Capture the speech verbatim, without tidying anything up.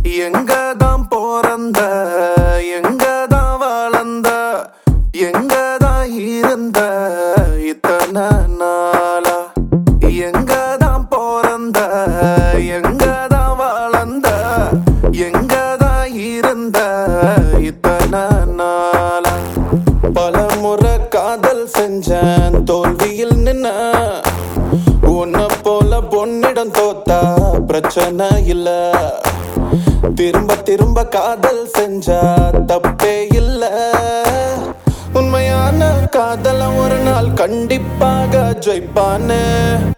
எங்கதான் போறந்த எங்கதான் வளர்ந்த எங்கதான் இருந்த இத்தனை நாளா எங்கதான் போறந்த எங்கதான் வளர்ந்த எங்கதான் இருந்த இத்தனை நாளா பல முறை காதல் செஞ்சேன் தோல்வியில் நின்ன உன்னை போல பொன்னிடம் தோத்தா பிரச்சனை இல்ல திரும்ப திரும்ப காதல் செஞ்சா தப்பே இல்ல உண்மையான காதல ஒரு நாள் கண்டிப்பாக ஜெயிப்பானே